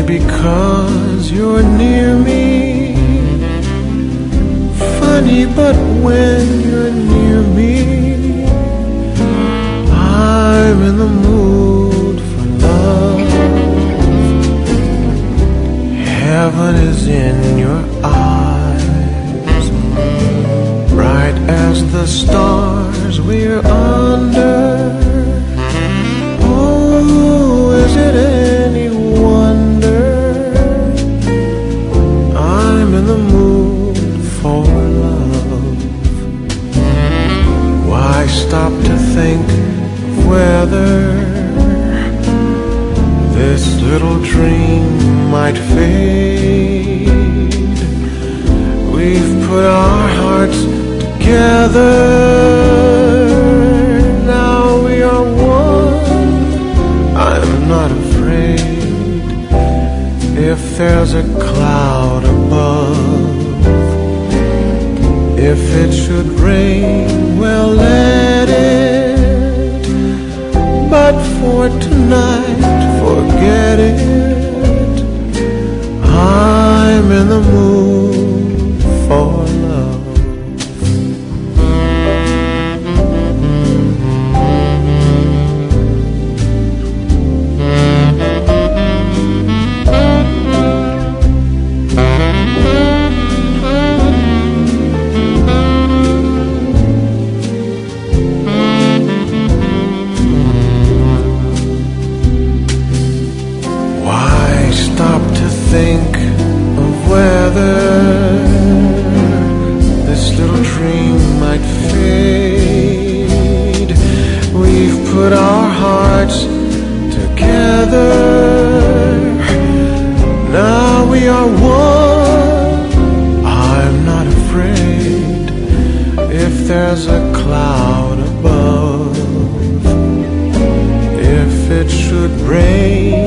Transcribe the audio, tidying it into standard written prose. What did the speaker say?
because you're near me. Funny, but when you're near me, I'm in the mood for love. Heaven is in your eyes, bright as the stars we're under. Oh, is it any wonder I'm in the mood for love? Why stop to think of whether this little dream might fade? We've put our hearts together, now we are one. I'm not afraid if there's a cloud above. If it should rain, well, let it. But for tonight, forget it. I'm in the mood for love. Think of whether this little dream might fade. We've put our hearts together, now we are one. I'm not afraid if there's a cloud above. If it should rain,